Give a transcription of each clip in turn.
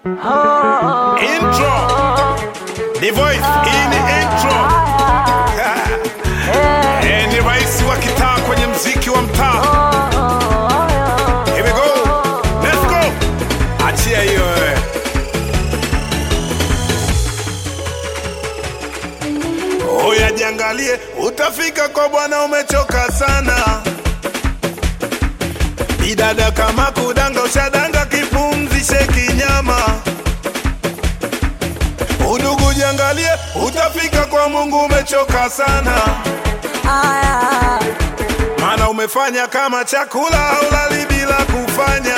Intro. The voice in the intro. Ni raisi wa kitaa kwenye mziki wa mtaa. Here we go. Let's go. Achia hiyo. Oya jiangalie, utafika kwa Bwana umechoka sana. Bidada kama kudanga ushadanga kipumzishe kinyama. Udugu jiangalie, utafika kwa Mungu umechoka sana. Mana umefanya kama chakula ulali bila kufanya.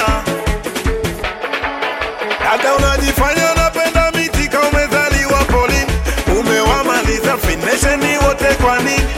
Hata unajifanya unapenda miti kama umezaliwa polini. Umewamaliza finesheni wote kwa nini?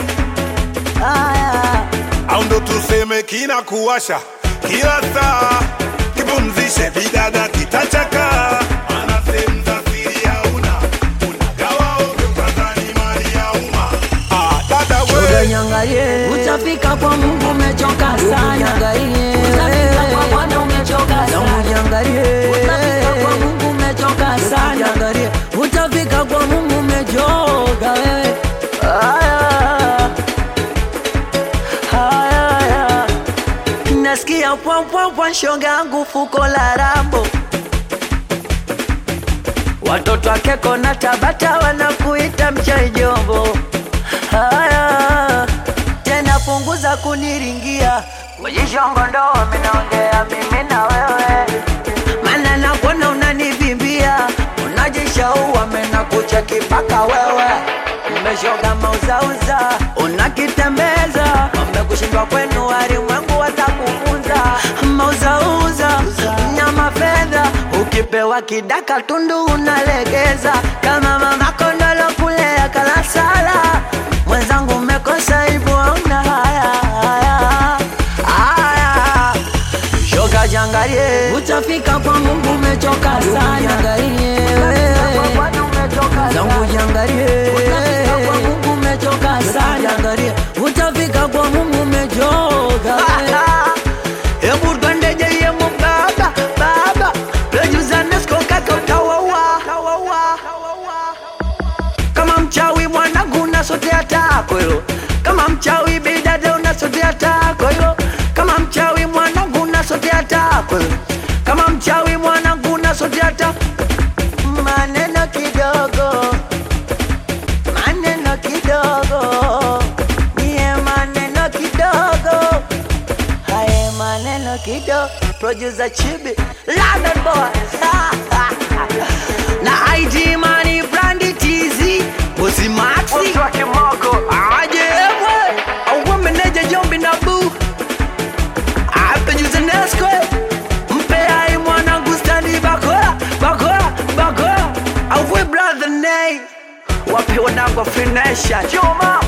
Au ndo tuseme kina kuwasha kila saa, kipumzishe bidada kitachaka. Mana sehemu za siri hauna, unagawa ovyo kazani mali ya umma. Dada we Nyangalie, utafika kwa Mungu umechoka sana. Nyangalie, utafika kwa Bwana umechoka sana. Nyangalie, utafika kwa Mungu umechoka sana. Nyangalie, utafika kwa Mungu umechoka wewe. Nasikia pwa shoga yangu fuko la rambo. Watoto wa Keko na Tabata wanakuita mchai jombo. Tena punguza kuniringia, kujishongo ndo minaongea mimi na wewe. Mana nakuona unanivimbia, unajishaua mena kucha kipaka wewe. Umeshoga mauzauza, unakitembeza, umekushindwa kwenu walimwengu watakufunza. Mauzauza, nyama fedha, ukipewa kidaka tundu unalegeza. Kama mama kondolo kulea kalasala, mwenzangu umekosa ibu hauna haya. Shoga jangalie, utafika kwa Mungu umechoka sana. Jangalie, zangu jangalie, utafika kwa Mungu umechoka sana. Jangalie, utafika kwa Mungu umechoka. Ebu twende jeye mbaba, baba Rejuza nesko kaka utawawa. Kama mchawi mwanangu unasotea tako yo. Kama mchawi bidada unasotea tako yo. Kama mchawi mwanangu unasotea tako yo. Kama mchawi mwanangu unasotea tako. Maneno kidogo, maneno kidogo, niye maneno kidogo, haye maneno kidogo. Producer Chibi, London boy. Na ID Money Brandy TZ, Bosi Maxi, aje ewe, awe meneja Jombi na Boo. Producer Nesco, mpe hai mwanangu standi bakora. Awe brother Nay, wapi wanangu finesha Juma.